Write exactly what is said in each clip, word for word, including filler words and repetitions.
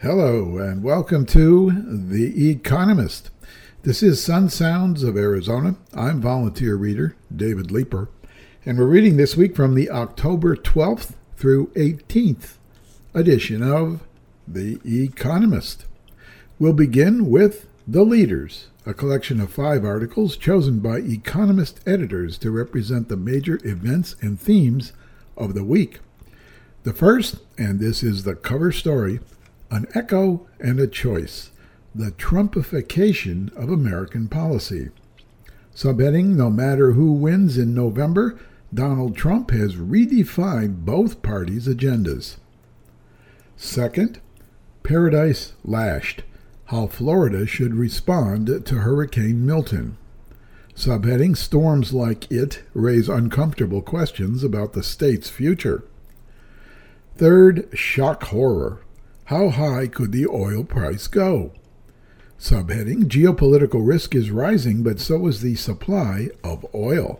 Hello and welcome to The Economist. This is Sun Sounds of Arizona. I'm volunteer reader David Leeper, and we're reading this week from the October twelfth through eighteenth edition of The Economist. We'll begin with The Leaders, a collection of five articles chosen by Economist editors to represent the major events and themes of the week. The first, and this is the cover story, An Echo and a Choice, the Trumpification of American Policy. Subheading, No matter who wins in November, Donald Trump has redefined both parties' agendas. Second, Paradise Lashed, how Florida should respond to Hurricane Milton. Subheading, Storms like it raise uncomfortable questions about the state's future. Third, Shock Horror, how high could the oil price go? Subheading, Geopolitical risk is rising, but so is the supply of oil.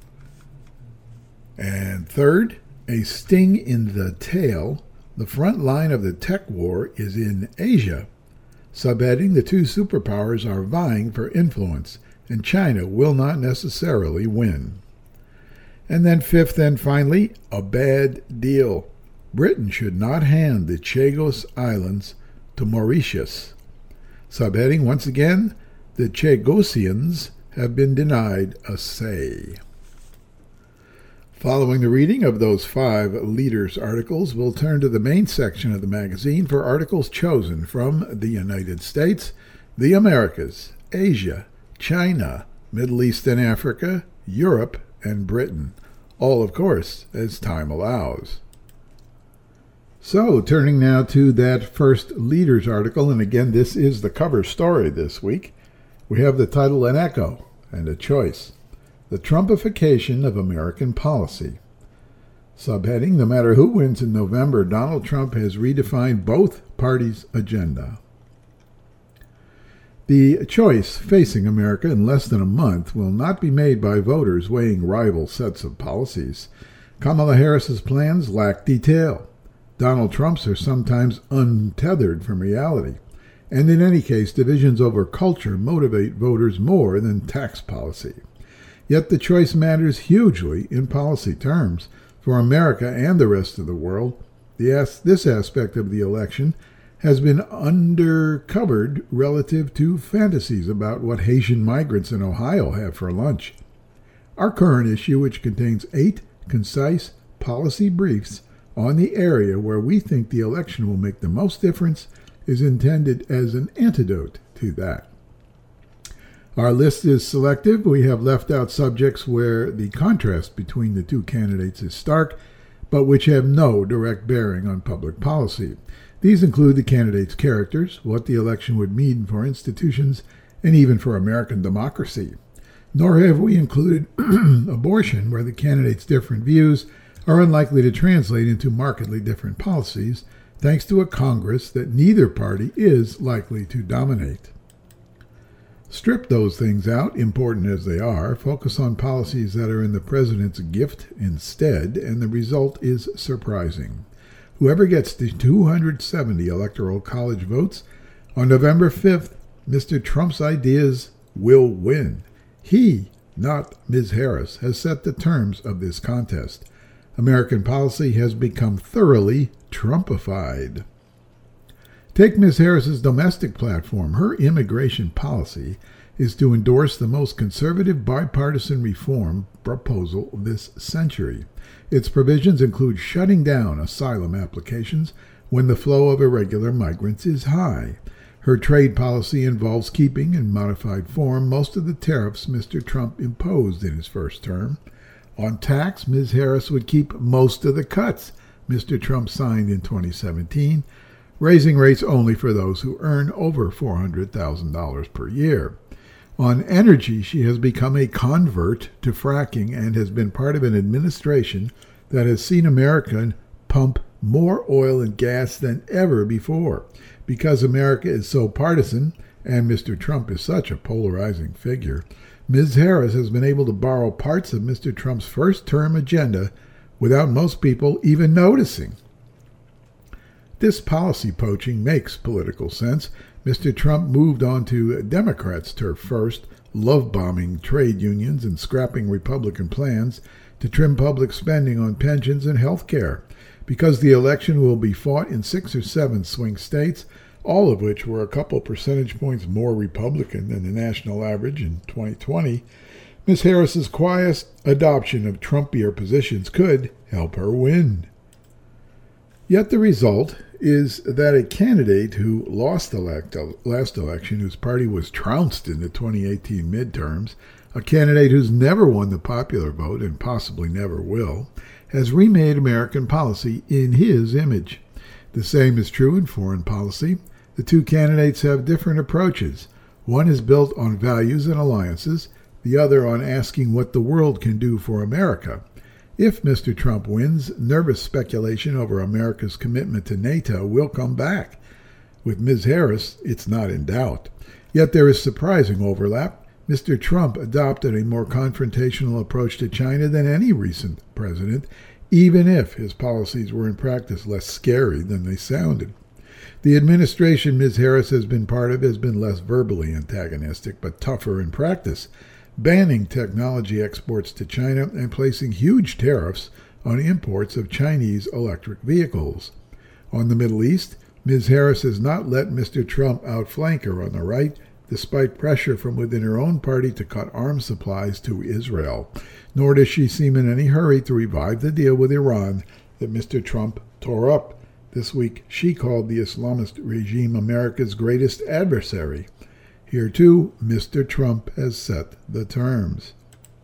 And third, A sting in the tail, the front line of the tech war is in Asia. Subheading, the two superpowers are vying for influence, and China will not necessarily win. And then fifth and finally, A bad deal. Britain should not hand the Chagos Islands to Mauritius. Subheading, once again, the Chagosians have been denied a say. Following the reading of those five leaders' articles, we'll turn to the main section of the magazine for articles chosen from the United States, the Americas, Asia, China, Middle East and Africa, Europe, and Britain. All, of course, as time allows. So, turning now to that first leaders article, and again, this is the cover story this week. We have the title, An Echo and a Choice, the Trumpification of American Policy. Subheading, No matter who wins in November, Donald Trump has redefined both parties' agenda. The choice facing America in less than a month will not be made by voters weighing rival sets of policies. Kamala Harris's plans lack detail. Donald Trump's are sometimes untethered from reality, and in any case, divisions over culture motivate voters more than tax policy. Yet the choice matters hugely in policy terms for America and the rest of the world. The as- this aspect of the election has been undercovered relative to fantasies about what Haitian migrants in Ohio have for lunch. Our current issue, which contains eight concise policy briefs on the area where we think the election will make the most difference, is intended as an antidote to that. Our list is selective. We have left out subjects where the contrast between the two candidates is stark, but which have no direct bearing on public policy. These include the candidates' characters, what the election would mean for institutions, and even for American democracy. Nor have we included abortion, where the candidates' different views are unlikely to translate into markedly different policies, thanks to a Congress that neither party is likely to dominate. Strip those things out, important as they are, focus on policies that are in the president's gift instead, and the result is surprising. Whoever gets the two hundred seventy Electoral College votes on November fifth, Mister Trump's ideas will win. He, not Miz Harris, has set the terms of this contest. American policy has become thoroughly Trumpified. Take Miz Harris's domestic platform. Her immigration policy is to endorse the most conservative bipartisan reform proposal this century. Its provisions include shutting down asylum applications when the flow of irregular migrants is high. Her trade policy involves keeping, in modified form, most of the tariffs Mister Trump imposed in his first term. On tax, Miz Harris would keep most of the cuts Mister Trump signed in twenty seventeen, raising rates only for those who earn over four hundred thousand dollars per year. On energy, she has become a convert to fracking and has been part of an administration that has seen America pump more oil and gas than ever before. Because America is so partisan, and Mister Trump is such a polarizing figure, Miz Harris has been able to borrow parts of Mister Trump's first-term agenda without most people even noticing. This policy poaching makes political sense. Mister Trump moved onto Democrats' turf first, love-bombing trade unions and scrapping Republican plans to trim public spending on pensions and health care. Because the election will be fought in six or seven swing states, all of which were a couple percentage points more Republican than the national average in twenty twenty, Miz Harris's quiet adoption of Trumpier positions could help her win. Yet the result is that a candidate who lost the last election, whose party was trounced in the twenty eighteen midterms, a candidate who's never won the popular vote and possibly never will, has remade American policy in his image. The same is true in foreign policy. The two candidates have different approaches. One is built on values and alliances, the other on asking what the world can do for America. If Mister Trump wins, nervous speculation over America's commitment to NATO will come back. With Miz Harris, it's not in doubt. Yet there is surprising overlap. Mister Trump adopted a more confrontational approach to China than any recent president, even if his policies were in practice less scary than they sounded. The administration Miz Harris has been part of has been less verbally antagonistic, but tougher in practice, banning technology exports to China and placing huge tariffs on imports of Chinese electric vehicles. On the Middle East, Miz Harris has not let Mister Trump outflank her on the right, despite pressure from within her own party to cut arms supplies to Israel. Nor does she seem in any hurry to revive the deal with Iran that Mister Trump tore up. This week, she called the Islamist regime America's greatest adversary. Here, too, Mister Trump has set the terms.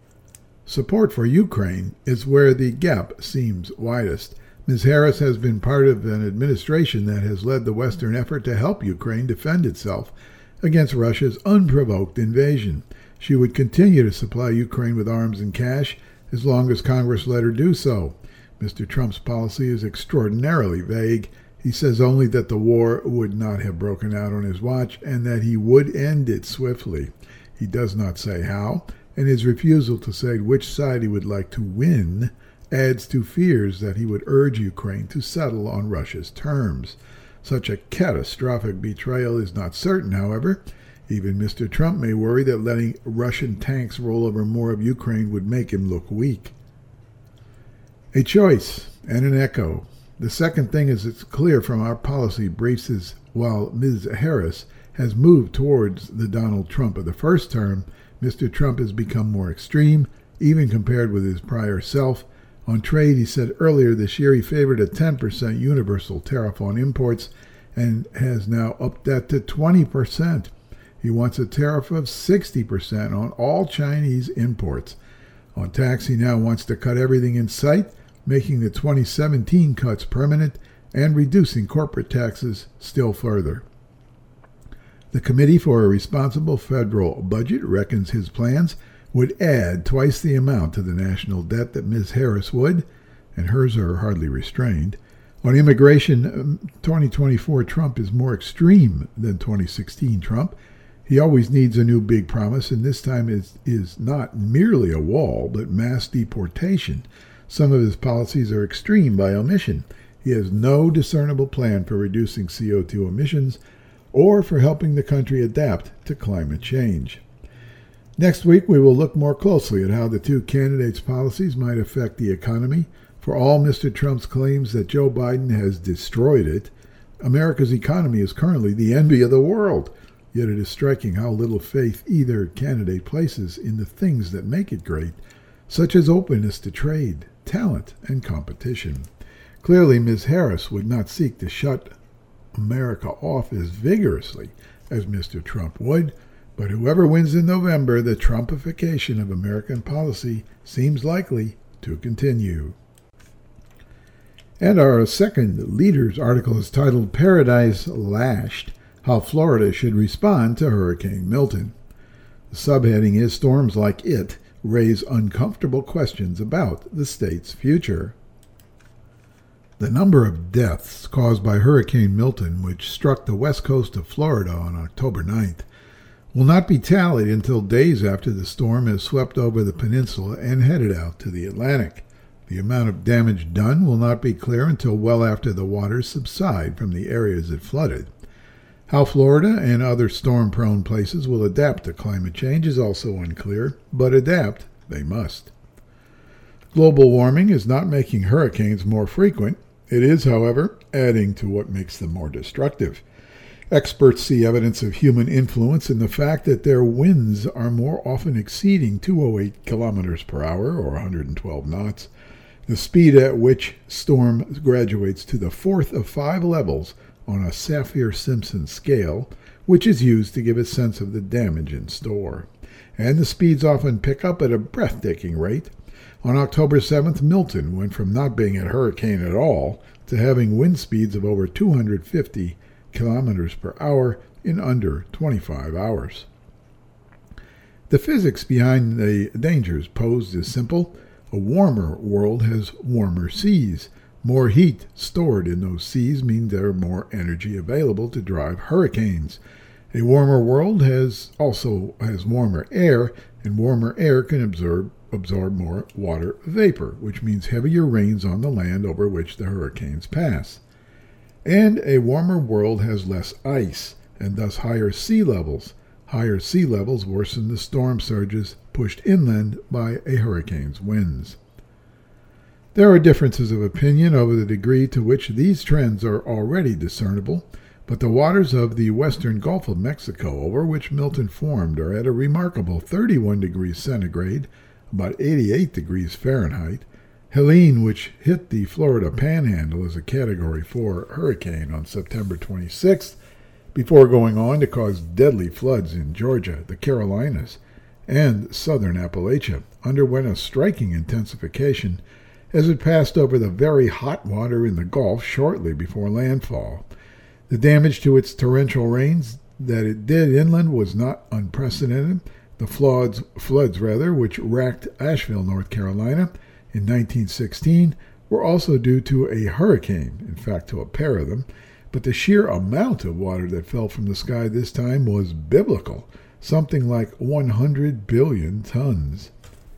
Support for Ukraine is where the gap seems widest. Miz Harris has been part of an administration that has led the Western effort to help Ukraine defend itself against Russia's unprovoked invasion. She would continue to supply Ukraine with arms and cash as long as Congress let her do so. Mister Trump's policy is extraordinarily vague. He says only that the war would not have broken out on his watch and that he would end it swiftly. He does not say how, and his refusal to say which side he would like to win adds to fears that he would urge Ukraine to settle on Russia's terms. Such a catastrophic betrayal is not certain, however. Even Mister Trump may worry that letting Russian tanks roll over more of Ukraine would make him look weak. A choice and an echo. The second thing is it's clear from our policy briefs is while Miz Harris has moved towards the Donald Trump of the first term, Mister Trump has become more extreme, even compared with his prior self. On trade, he said earlier this year he favored a ten percent universal tariff on imports and has now upped that to twenty percent. He wants a tariff of sixty percent on all Chinese imports. On tax, he now wants to cut everything in sight, making the twenty seventeen cuts permanent and reducing corporate taxes still further. The Committee for a Responsible Federal Budget reckons his plans would add twice the amount to the national debt that Miz Harris would, and hers are hardly restrained. On immigration, twenty twenty-four Trump is more extreme than twenty sixteen Trump. He always needs a new big promise, and this time is is not merely a wall, but mass deportation. Some of his policies are extreme by omission. He has no discernible plan for reducing C O two emissions or for helping the country adapt to climate change. Next week, we will look more closely at how the two candidates' policies might affect the economy. For all Mister Trump's claims that Joe Biden has destroyed it, America's economy is currently the envy of the world. Yet it is striking how little faith either candidate places in the things that make it great, such as openness to trade, talent, and competition. Clearly, Miz Harris would not seek to shut America off as vigorously as Mister Trump would, but whoever wins in November, the Trumpification of American policy seems likely to continue. And our second Leaders article is titled Paradise Lashed, How Florida Should Respond to Hurricane Milton. The subheading is Storms Like It Raise Uncomfortable Questions About the State's Future. The number of deaths caused by Hurricane Milton, which struck the west coast of Florida on October ninth, will not be tallied until days after the storm has swept over the peninsula and headed out to the Atlantic. The amount of damage done will not be clear until well after the waters subside from the areas it flooded. How Florida and other storm-prone places will adapt to climate change is also unclear, but adapt they must. Global warming is not making hurricanes more frequent. It is, however, adding to what makes them more destructive. Experts see evidence of human influence in the fact that their winds are more often exceeding two hundred eight kilometers per hour, or one hundred twelve knots, the speed at which storm graduates to the fourth of five levels on a Saffir-Simpson scale, which is used to give a sense of the damage in store. And the speeds often pick up at a breathtaking rate. On October seventh, Milton went from not being a hurricane at all to having wind speeds of over two hundred fifty kilometers per hour in under twenty-five hours. The physics behind the dangers posed is simple. A warmer world has warmer seas. More heat stored in those seas means there are more energy available to drive hurricanes. A warmer world has also has warmer air, and warmer air can absorb absorb more water vapor, which means heavier rains on the land over which the hurricanes pass. And a warmer world has less ice, and thus higher sea levels. Higher sea levels worsen the storm surges pushed inland by a hurricane's winds. There are differences of opinion over the degree to which these trends are already discernible, but the waters of the western Gulf of Mexico, over which Milton formed, are at a remarkable thirty-one degrees centigrade, about eighty-eight degrees Fahrenheit. Helene, which hit the Florida Panhandle as a Category four hurricane on September twenty-sixth, before going on to cause deadly floods in Georgia, the Carolinas, and southern Appalachia, underwent a striking intensification as it passed over the very hot water in the Gulf shortly before landfall. The damage to its torrential rains that it did inland was not unprecedented. The floods, floods rather, which racked Asheville, North Carolina in nineteen sixteen, were also due to a hurricane, in fact to a pair of them, but the sheer amount of water that fell from the sky this time was biblical, something like one hundred billion tons.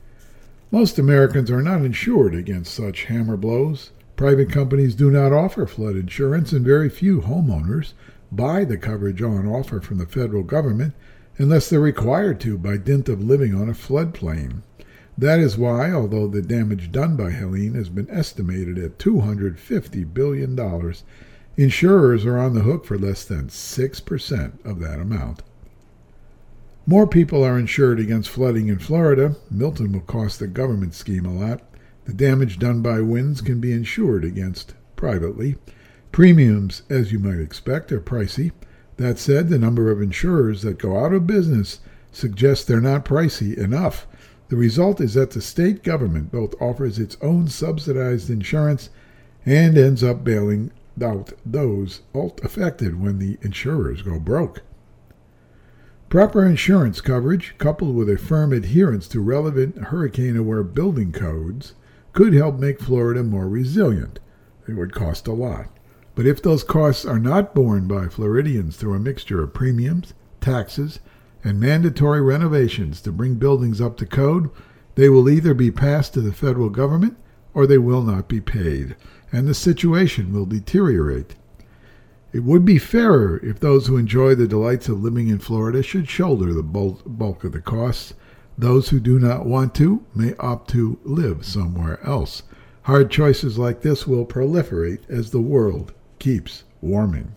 Most Americans are not insured against such hammer blows. Private companies do not offer flood insurance, and very few homeowners buy the coverage on offer from the federal government unless they're required to by dint of living on a floodplain. That is why, although the damage done by Helene has been estimated at two hundred fifty billion dollars, insurers are on the hook for less than six percent of that amount. More people are insured against flooding in Florida. Milton will cost the government scheme a lot. The damage done by winds can be insured against privately. Premiums, as you might expect, are pricey. That said, the number of insurers that go out of business suggests they're not pricey enough. The result is that the state government both offers its own subsidized insurance and ends up bailing out those affected when the insurers go broke. Proper insurance coverage, coupled with a firm adherence to relevant hurricane-aware building codes, could help make Florida more resilient. It would cost a lot. But if those costs are not borne by Floridians through a mixture of premiums, taxes, and mandatory renovations to bring buildings up to code, they will either be passed to the federal government or they will not be paid, and the situation will deteriorate. It would be fairer if those who enjoy the delights of living in Florida should shoulder the bulk of the costs. Those who do not want to may opt to live somewhere else. Hard choices like this will proliferate as the world keeps warming.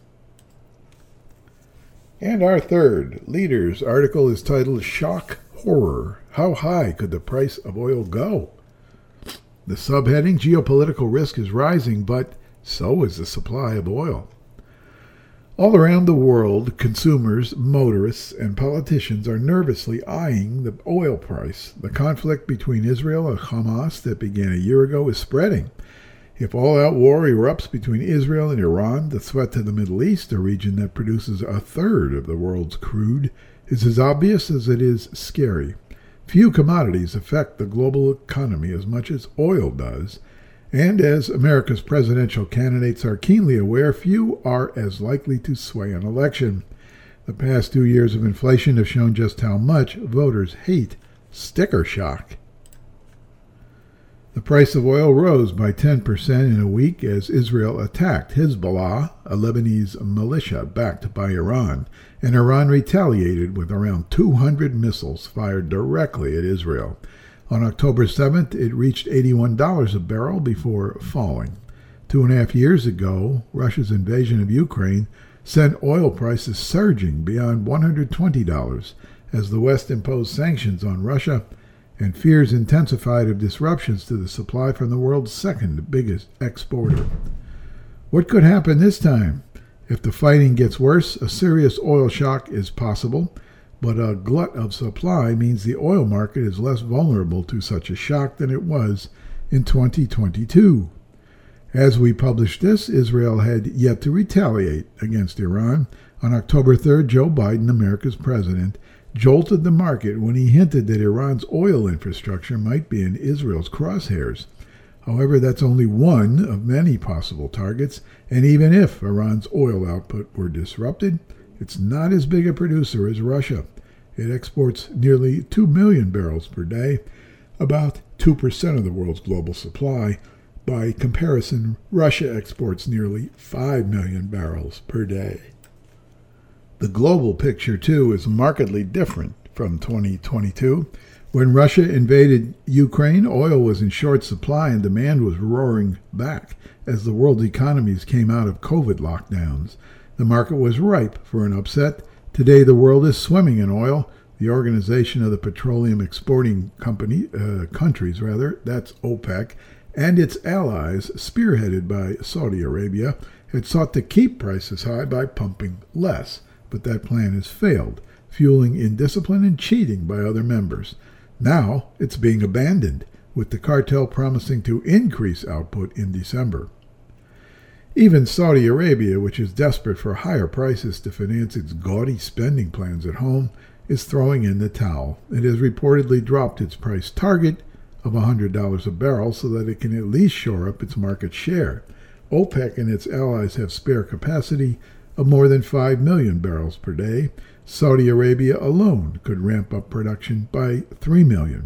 And our third leader's article is titled Shock Horror. How high could the price of oil go? The subheading, Geopolitical risk is rising, but so is the supply of oil. All around the world, consumers, motorists, and politicians are nervously eyeing the oil price. The conflict between Israel and Hamas that began a year ago is spreading. If all-out war erupts between Israel and Iran, the threat to the Middle East, a region that produces a third of the world's crude, is as obvious as it is scary. Few commodities affect the global economy as much as oil does, and as America's presidential candidates are keenly aware, few are as likely to sway an election. The past two years of inflation have shown just how much voters hate sticker shock. The price of oil rose by ten percent in a week as Israel attacked Hezbollah, a Lebanese militia backed by Iran, and Iran retaliated with around two hundred missiles fired directly at Israel. On October seventh, it reached eighty-one dollars a barrel before falling. Two and a half years ago, Russia's invasion of Ukraine sent oil prices surging beyond one hundred twenty dollars as the West imposed sanctions on Russia and fears intensified of disruptions to the supply from the world's second biggest exporter. What could happen this time? If the fighting gets worse, a serious oil shock is possible, but a glut of supply means the oil market is less vulnerable to such a shock than it was in twenty twenty-two. As we published this, Israel had yet to retaliate against Iran. On October third, Joe Biden, America's president, jolted the market when he hinted that Iran's oil infrastructure might be in Israel's crosshairs. However, that's only one of many possible targets, and even if Iran's oil output were disrupted, it's not as big a producer as Russia. It exports nearly two million barrels per day, about two percent of the world's global supply. By comparison, Russia exports nearly five million barrels per day. The global picture, too, is markedly different from twenty twenty-two. When Russia invaded Ukraine, oil was in short supply and demand was roaring back as the world's economies came out of COVID lockdowns. The market was ripe for an upset. Today, the world is swimming in oil. The Organization of the Petroleum Exporting Company, uh, Countries, rather, that's OPEC, and its allies, spearheaded by Saudi Arabia, had sought to keep prices high by pumping less. But that plan has failed, fueling indiscipline and cheating by other members. Now it's being abandoned, with the cartel promising to increase output in December. Even Saudi Arabia, which is desperate for higher prices to finance its gaudy spending plans at home, is throwing in the towel. It has reportedly dropped its price target of one hundred dollars a barrel so that it can at least shore up its market share. OPEC and its allies have spare capacity of more than five million barrels per day. Saudi Arabia alone could ramp up production by three million.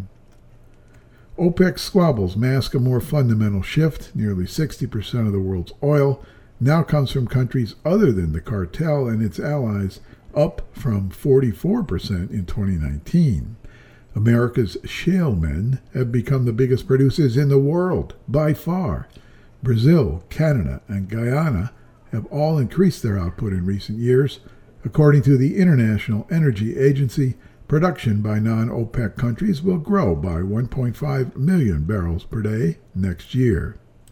OPEC squabbles mask a more fundamental shift. Nearly sixty percent of the world's oil now comes from countries other than the cartel and its allies, up from forty-four percent in twenty nineteen. America's shale men have become the biggest producers in the world, by far. Brazil, Canada, and Guyana have all increased their output in recent years. According to the International Energy Agency, production by non-OPEC countries will grow by one point five million barrels per day next year.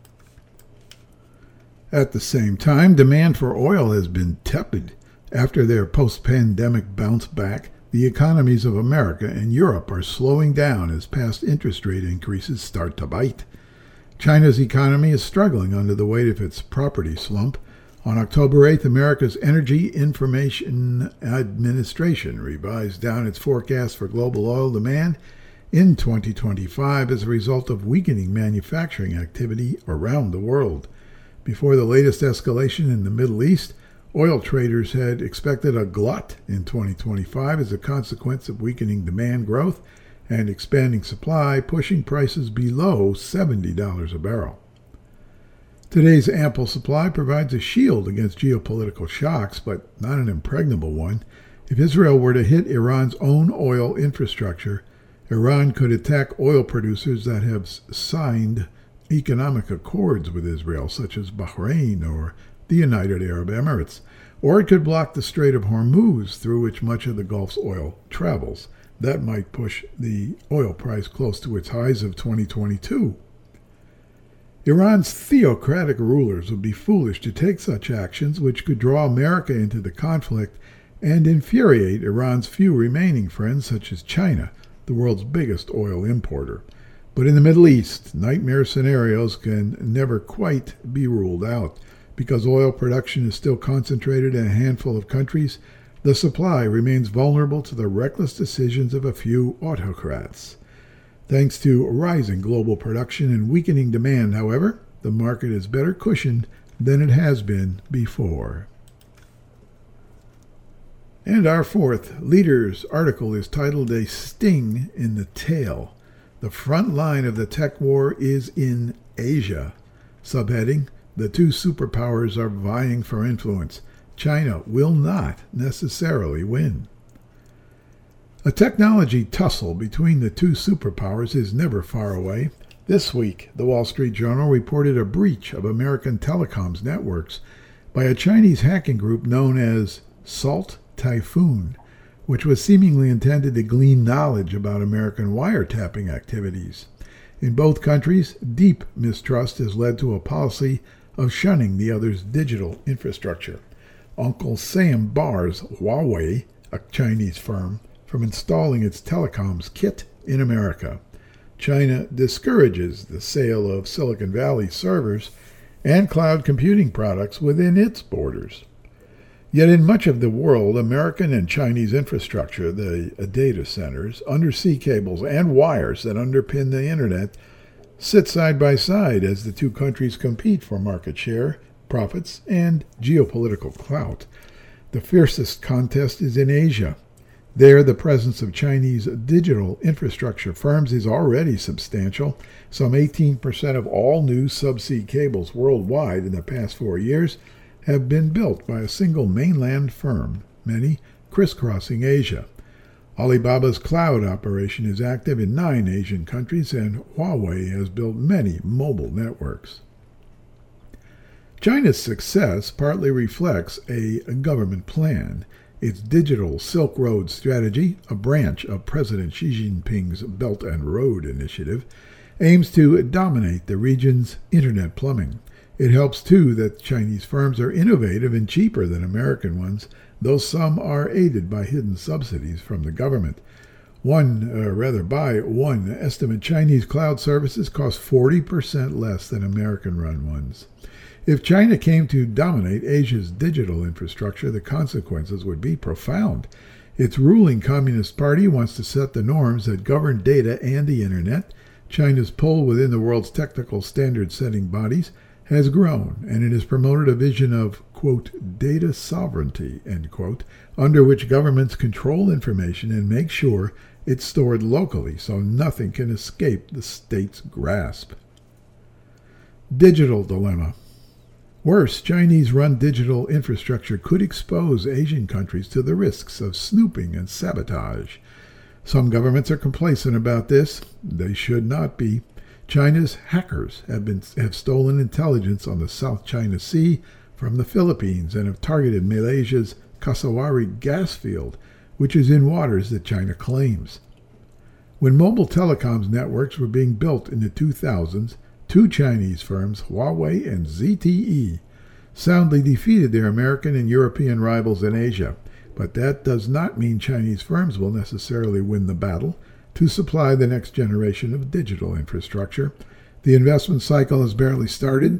At the same time, demand for oil has been tepid. After their post-pandemic bounce back, the economies of America and Europe are slowing down as past interest rate increases start to bite. China's economy is struggling under the weight of its property slump. On October eighth, America's Energy Information Administration revised down its forecast for global oil demand in twenty twenty-five as a result of weakening manufacturing activity around the world. Before the latest escalation in the Middle East, oil traders had expected a glut in twenty twenty-five as a consequence of weakening demand growth and expanding supply, pushing prices below seventy dollars a barrel. Today's ample supply provides a shield against geopolitical shocks, but not an impregnable one. If Israel were to hit Iran's own oil infrastructure, Iran could attack oil producers that have signed economic accords with Israel, such as Bahrain or the United Arab Emirates, or it could block the Strait of Hormuz, through which much of the Gulf's oil travels. That might push the oil price close to its highs of twenty twenty-two. Iran's theocratic rulers would be foolish to take such actions, which could draw America into the conflict and infuriate Iran's few remaining friends, such as China, the world's biggest oil importer. But in the Middle East, nightmare scenarios can never quite be ruled out. Because oil production is still concentrated in a handful of countries, the supply remains vulnerable to the reckless decisions of a few autocrats. Thanks to rising global production and weakening demand, however, the market is better cushioned than it has been before. And our fourth leader's article is titled "A Sting in the Tail." The front line of the tech war is in Asia. Subheading, the two superpowers are vying for influence. China will not necessarily win. A technology tussle between the two superpowers is never far away. This week, the Wall Street Journal reported a breach of American telecoms networks by a Chinese hacking group known as Salt Typhoon, which was seemingly intended to glean knowledge about American wiretapping activities. In both countries, deep mistrust has led to a policy of shunning the other's digital infrastructure. Uncle Sam bars Huawei, a Chinese firm, from installing its telecoms kit in America. China discourages the sale of Silicon Valley servers and cloud computing products within its borders. Yet in much of the world, American and Chinese infrastructure, the data centers, undersea cables, and wires that underpin the internet sit side by side as the two countries compete for market share, profits, and geopolitical clout. The fiercest contest is in Asia. There, the presence of Chinese digital infrastructure firms is already substantial. Some eighteen percent of all new subsea cables worldwide in the past four years have been built by a single mainland firm, many crisscrossing Asia. Alibaba's cloud operation is active in nine Asian countries, and Huawei has built many mobile networks. China's success partly reflects a government plan. Its digital Silk Road strategy, a branch of President Xi Jinping's Belt and Road initiative, aims to dominate the region's internet plumbing. It helps, too, that Chinese firms are innovative and cheaper than American ones, though some are aided by hidden subsidies from the government. One, uh, rather by one estimate, Chinese cloud services cost forty percent less than American-run ones. If China came to dominate Asia's digital infrastructure, the consequences would be profound. Its ruling Communist Party wants to set the norms that govern data and the internet. China's pull within the world's technical standard-setting bodies has grown, and it has promoted a vision of, quote, data sovereignty, end quote, under which governments control information and make sure it's stored locally so nothing can escape the state's grasp. Digital dilemma. Worse, Chinese-run digital infrastructure could expose Asian countries to the risks of snooping and sabotage. Some governments are complacent about this. They should not be. China's hackers have been have stolen intelligence on the South China Sea from the Philippines and have targeted Malaysia's Kasawari gas field, which is in waters that China claims. When mobile telecoms networks were being built in the two thousands, two Chinese firms, Huawei and Z T E, soundly defeated their American and European rivals in Asia. But that does not mean Chinese firms will necessarily win the battle to supply the next generation of digital infrastructure. The investment cycle has barely started.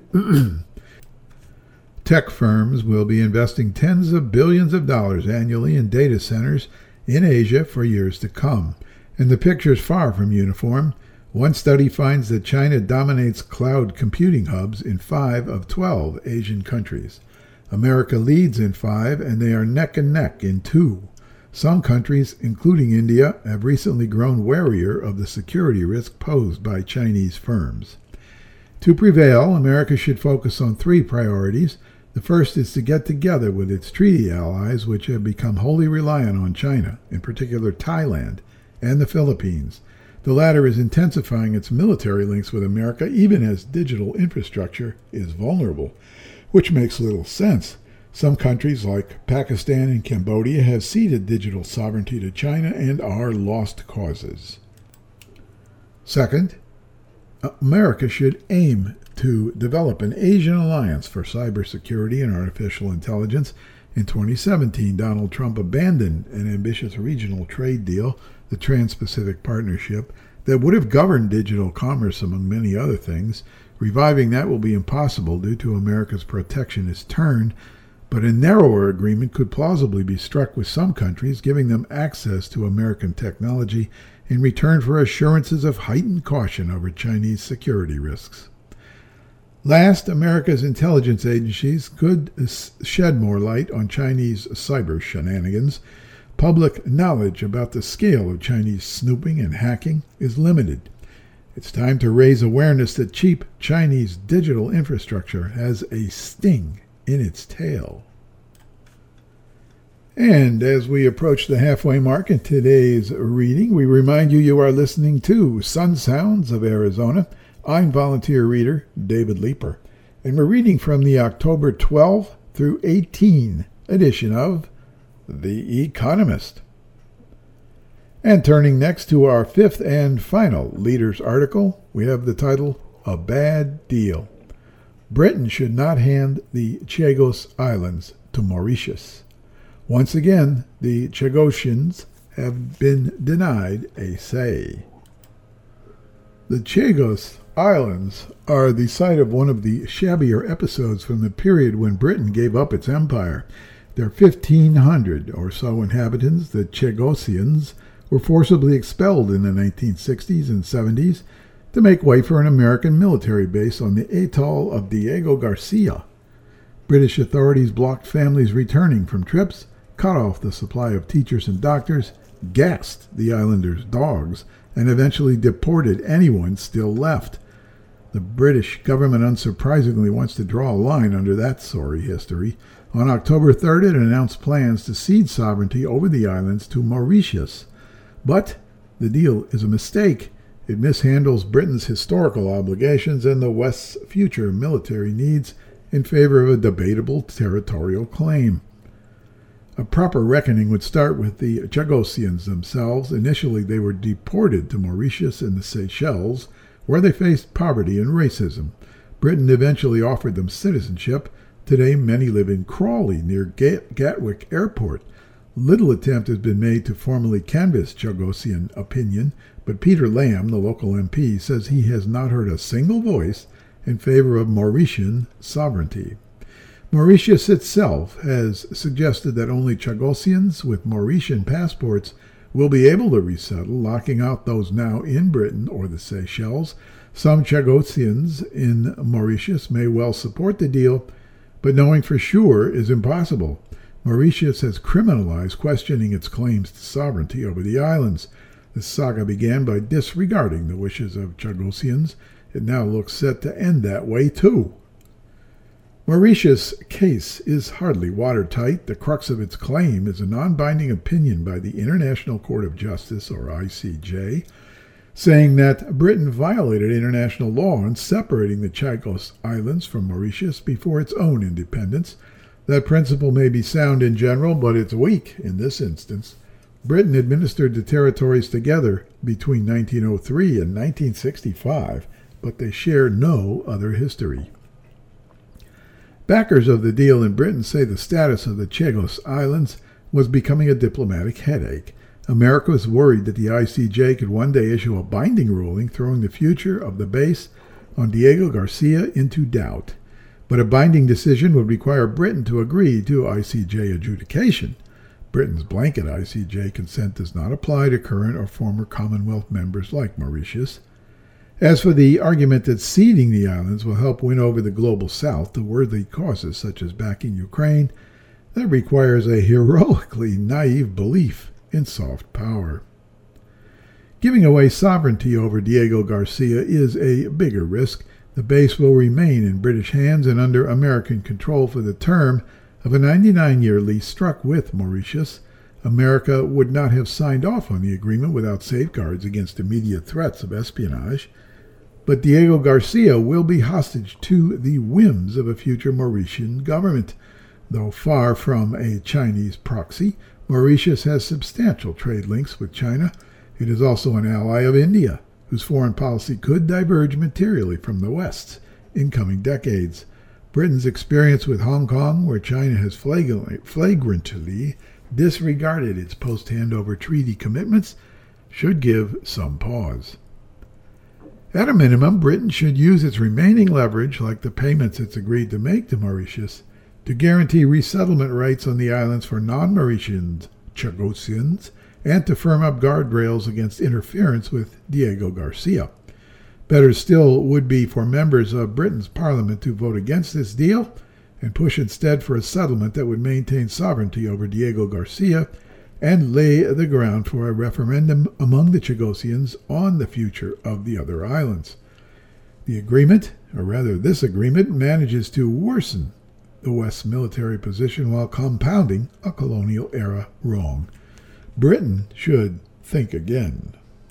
Tech firms will be investing tens of billions of dollars annually in data centers in Asia for years to come. And the picture is far from uniform. One study finds that China dominates cloud computing hubs in five of twelve Asian countries. America leads in five, and they are neck and neck in two. Some countries, including India, have recently grown warier of the security risk posed by Chinese firms. To prevail, America should focus on three priorities. The first is to get together with its treaty allies, which have become wholly reliant on China, in particular Thailand and the Philippines. The latter is intensifying its military links with America, even as digital infrastructure is vulnerable, which makes little sense. Some countries like Pakistan and Cambodia have ceded digital sovereignty to China and are lost causes. Second, America should aim to develop an Asian alliance for cybersecurity and artificial intelligence. In twenty seventeen, Donald Trump abandoned an ambitious regional trade deal, the Trans-Pacific Partnership, that would have governed digital commerce, among many other things. Reviving that will be impossible due to America's protectionist turn, but a narrower agreement could plausibly be struck with some countries, giving them access to American technology in return for assurances of heightened caution over Chinese security risks. Last, America's intelligence agencies could shed more light on Chinese cyber shenanigans. Public knowledge about the scale of Chinese snooping and hacking is limited. It's time to raise awareness that cheap Chinese digital infrastructure has a sting in its tail. And as we approach the halfway mark in today's reading, we remind you you are listening to Sun Sounds of Arizona. I'm volunteer reader David Leeper, and we're reading from the October twelfth through eighteenth edition of The Economist. And turning next to our fifth and final leaders article, we have the title, A Bad Deal. Britain should not hand the Chagos Islands to Mauritius. Once again, the Chagosians have been denied a say. The Chagos Islands are the site of one of the shabbier episodes from the period when Britain gave up its empire. Their fifteen hundred or so inhabitants, the Chagosians, were forcibly expelled in the nineteen sixties and seventies to make way for an American military base on the atoll of Diego Garcia. British authorities blocked families returning from trips, cut off the supply of teachers and doctors, gassed the islanders' dogs, and eventually deported anyone still left. The British government unsurprisingly wants to draw a line under that sorry history. On October third, it announced plans to cede sovereignty over the islands to Mauritius. But the deal is a mistake. It mishandles Britain's historical obligations and the West's future military needs in favor of a debatable territorial claim. A proper reckoning would start with the Chagosians themselves. Initially, they were deported to Mauritius and the Seychelles, where they faced poverty and racism. Britain eventually offered them citizenship. Today, many live in Crawley, near Gatwick Airport. Little attempt has been made to formally canvass Chagosian opinion, but Peter Lamb, the local M P, says he has not heard a single voice in favor of Mauritian sovereignty. Mauritius itself has suggested that only Chagosians with Mauritian passports will be able to resettle, locking out those now in Britain or the Seychelles. Some Chagosians in Mauritius may well support the deal, but knowing for sure is impossible. Mauritius has criminalized questioning its claims to sovereignty over the islands. This saga began by disregarding the wishes of Chagosians. It now looks set to end that way, too. Mauritius' case is hardly watertight. The crux of its claim is a non-binding opinion by the International Court of Justice, or I C J, saying that Britain violated international law in separating the Chagos Islands from Mauritius before its own independence. That principle may be sound in general, but it's weak in this instance. Britain administered the territories together between nineteen oh three and nineteen sixty-five, but they share no other history. Backers of the deal in Britain say the status of the Chagos Islands was becoming a diplomatic headache. America was worried that the I C J could one day issue a binding ruling throwing the future of the base on Diego Garcia into doubt. But a binding decision would require Britain to agree to I C J adjudication. Britain's blanket I C J consent does not apply to current or former Commonwealth members like Mauritius. As for the argument that ceding the islands will help win over the global South to worthy causes such as backing Ukraine, that requires a heroically naive belief in soft power. Giving away sovereignty over Diego Garcia is a bigger risk. The base will remain in British hands and under American control for the term of a ninety-nine-year lease struck with Mauritius. America would not have signed off on the agreement without safeguards against immediate threats of espionage. But Diego Garcia will be hostage to the whims of a future Mauritian government. Though far from a Chinese proxy, Mauritius has substantial trade links with China. It is also an ally of India, whose foreign policy could diverge materially from the West's in coming decades. Britain's experience with Hong Kong, where China has flagrantly disregarded its post-handover treaty commitments, should give some pause. At a minimum, Britain should use its remaining leverage, like the payments it's agreed to make to Mauritius, to guarantee resettlement rights on the islands for non-Mauritian Chagosians and to firm up guardrails against interference with Diego Garcia. Better still would be for members of Britain's parliament to vote against this deal and push instead for a settlement that would maintain sovereignty over Diego Garcia and lay the ground for a referendum among the Chagossians on the future of the other islands. The agreement, or rather this agreement, manages to worsen the West's military position while compounding a colonial-era wrong. Britain should think again.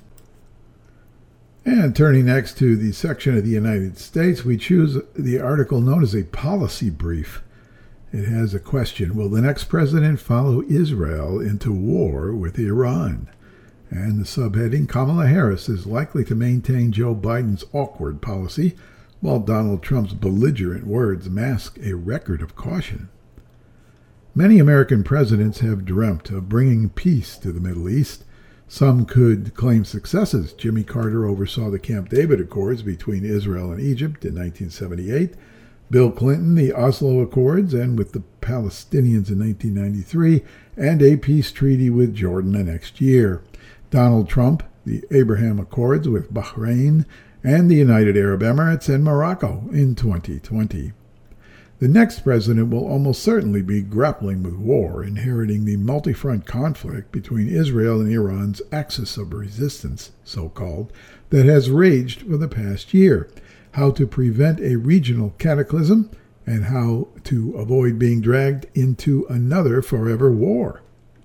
And turning next to the section of the United States, we choose the article known as a policy brief. It has a question: will the next president follow Israel into war with Iran? And the subheading: Kamala Harris is likely to maintain Joe Biden's awkward policy, while Donald Trump's belligerent words mask a record of caution. Many American presidents have dreamt of bringing peace to the Middle East. Some could claim successes. Jimmy Carter oversaw the Camp David Accords between Israel and Egypt in nineteen seventy-eight. Bill Clinton, the Oslo Accords, and with the Palestinians in nineteen ninety-three, and a peace treaty with Jordan the next year. Donald Trump, the Abraham Accords with Bahrain, and the United Arab Emirates and Morocco in twenty twenty. The next president will almost certainly be grappling with war, inheriting the multi-front conflict between Israel and Iran's axis of resistance, so-called, that has raged for the past year, how to prevent a regional cataclysm, and how to avoid being dragged into another forever war.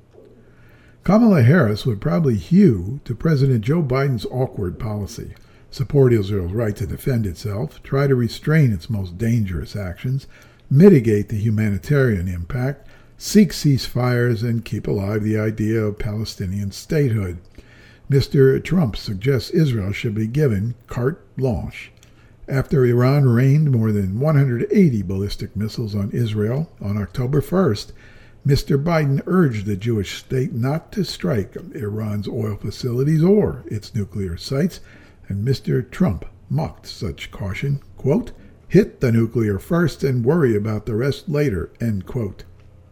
Kamala Harris would probably hew to President Joe Biden's awkward policy, support Israel's right to defend itself, try to restrain its most dangerous actions, mitigate the humanitarian impact, seek ceasefires, and keep alive the idea of Palestinian statehood. Mister Trump suggests Israel should be given carte blanche. After Iran rained more than one hundred eighty ballistic missiles on Israel on October first, Mister Biden urged the Jewish state not to strike Iran's oil facilities or its nuclear sites, and Mister Trump mocked such caution, quote, hit the nuclear first and worry about the rest later, end quote.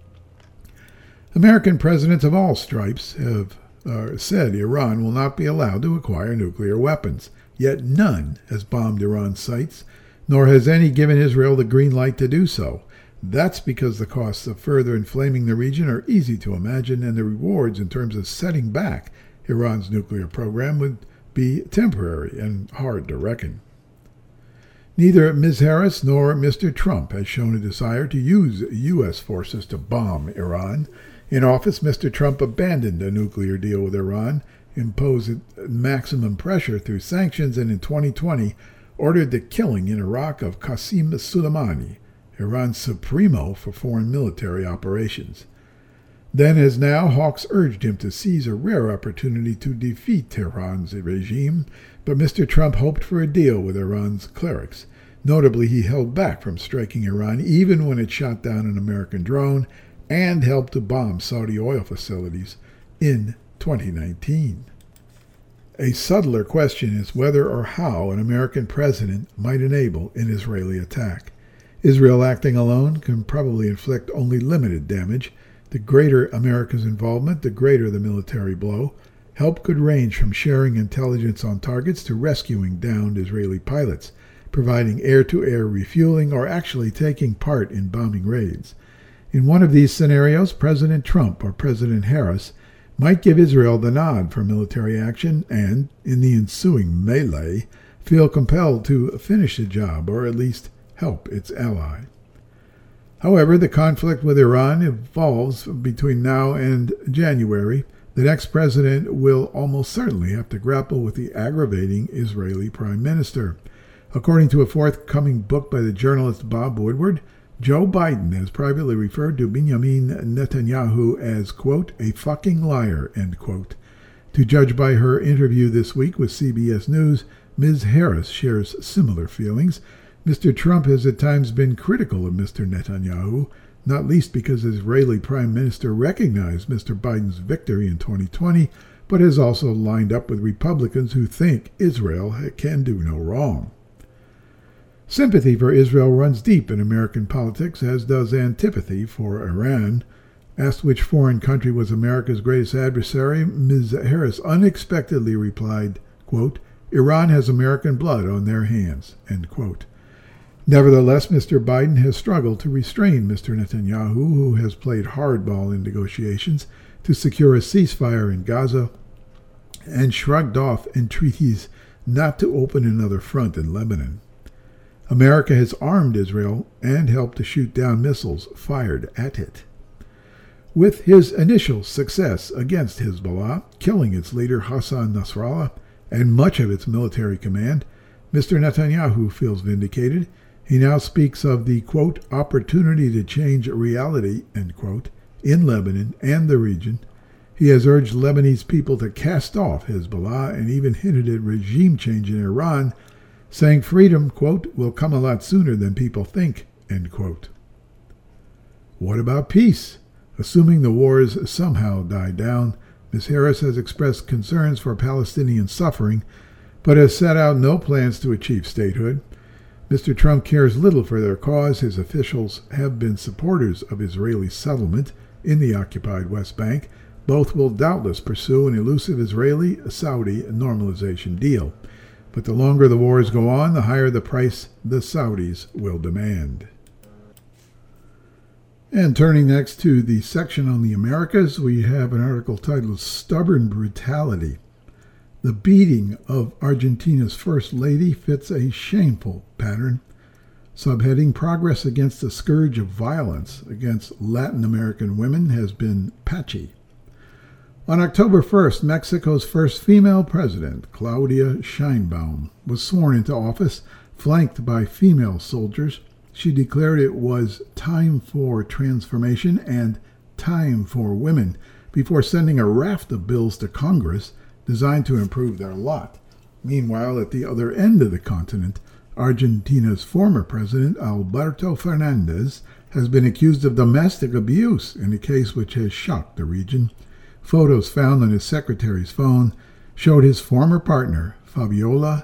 American presidents of all stripes have uh, said Iran will not be allowed to acquire nuclear weapons, yet none has bombed Iran's sites, nor has any given Israel the green light to do so. That's because the costs of further inflaming the region are easy to imagine, and the rewards in terms of setting back Iran's nuclear program would be temporary and hard to reckon. Neither Miz Harris nor Mister Trump has shown a desire to use U S forces to bomb Iran. In office, Mister Trump abandoned a nuclear deal with Iran, imposed maximum pressure through sanctions, and in twenty twenty ordered the killing in Iraq of Qasem Soleimani, Iran's supremo for foreign military operations. Then, as now, hawks urged him to seize a rare opportunity to defeat Tehran's regime, but Mister Trump hoped for a deal with Iran's clerics. Notably, he held back from striking Iran even when it shot down an American drone and helped to bomb Saudi oil facilities in twenty nineteen. A subtler question is whether or how an American president might enable an Israeli attack. Israel acting alone can probably inflict only limited damage. The greater America's involvement, the greater the military blow. Help could range from sharing intelligence on targets to rescuing downed Israeli pilots, providing air-to-air refueling, or actually taking part in bombing raids. In one of these scenarios, President Trump or President Harris might give Israel the nod for military action and, in the ensuing melee, feel compelled to finish the job or at least help its ally. However, the conflict with Iran evolves between now and January. The next president will almost certainly have to grapple with the aggravating Israeli prime minister. According to a forthcoming book by the journalist Bob Woodward, Joe Biden has privately referred to Benjamin Netanyahu as, quote, a fucking liar, end quote. To judge by her interview this week with C B S News, Miz Harris shares similar feelings. Mister Trump has at times been critical of Mister Netanyahu, not least because the Israeli Prime Minister recognized Mister Biden's victory in twenty twenty, but has also lined up with Republicans who think Israel can do no wrong. Sympathy for Israel runs deep in American politics, as does antipathy for Iran. Asked which foreign country was America's greatest adversary, Miz Harris unexpectedly replied, quote, Iran has American blood on their hands, end quote. Nevertheless, Mister Biden has struggled to restrain Mister Netanyahu, who has played hardball in negotiations to secure a ceasefire in Gaza and shrugged off entreaties not to open another front in Lebanon. America has armed Israel and helped to shoot down missiles fired at it. With his initial success against Hezbollah, killing its leader Hassan Nasrallah and much of its military command, Mister Netanyahu feels vindicated. He now speaks of the, quote, opportunity to change reality, end quote, in Lebanon and the region. He has urged Lebanese people to cast off Hezbollah and even hinted at regime change in Iran, saying freedom, quote, will come a lot sooner than people think, end quote. What about peace? Assuming the wars somehow die down, Miz Harris has expressed concerns for Palestinian suffering, but has set out no plans to achieve statehood. Mister Trump cares little for their cause. His officials have been supporters of Israeli settlement in the occupied West Bank. Both will doubtless pursue an elusive Israeli-Saudi normalization deal. But the longer the wars go on, the higher the price the Saudis will demand. And turning next to the section on the Americas, we have an article titled Stubborn Brutality. The beating of Argentina's First Lady fits a shameful pattern. Subheading, Progress against the scourge of violence against Latin American women has been patchy. On October first, Mexico's first female president, Claudia Sheinbaum, was sworn into office, flanked by female soldiers. She declared it was time for transformation and time for women before sending a raft of bills to Congress designed to improve their lot. Meanwhile, at the other end of the continent, Argentina's former president, Alberto Fernandez, has been accused of domestic abuse in a case which has shocked the region. Photos found on his secretary's phone showed his former partner, Fabiola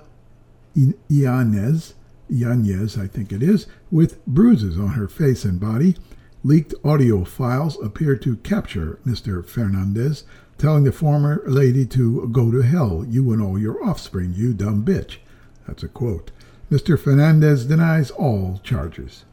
Yanez, Yanez, I think it is, with bruises on her face and body. Leaked audio files appear to capture Mister Fernandez telling the former lady to go to hell, you and all your offspring, you dumb bitch. That's a quote. Mister Fernandez denies all charges.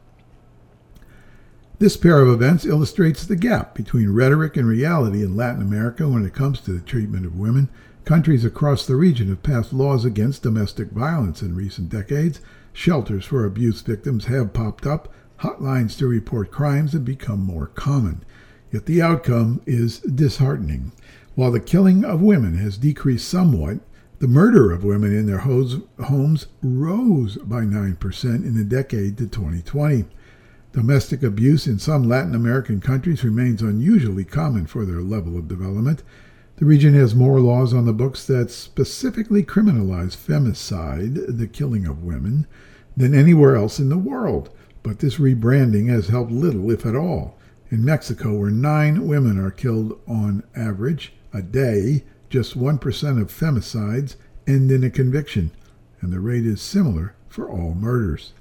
This pair of events illustrates the gap between rhetoric and reality in Latin America when it comes to the treatment of women. Countries across the region have passed laws against domestic violence in recent decades. Shelters for abuse victims have popped up. Hotlines to report crimes have become more common. Yet the outcome is disheartening. While the killing of women has decreased somewhat, the murder of women in their homes rose by nine percent in the decade to twenty twenty. Domestic abuse in some Latin American countries remains unusually common for their level of development. The region has more laws on the books that specifically criminalize femicide, the killing of women, than anywhere else in the world. But this rebranding has helped little, if at all. In Mexico, where nine women are killed on average a day, just one percent of femicides end in a conviction, and the rate is similar for all murders.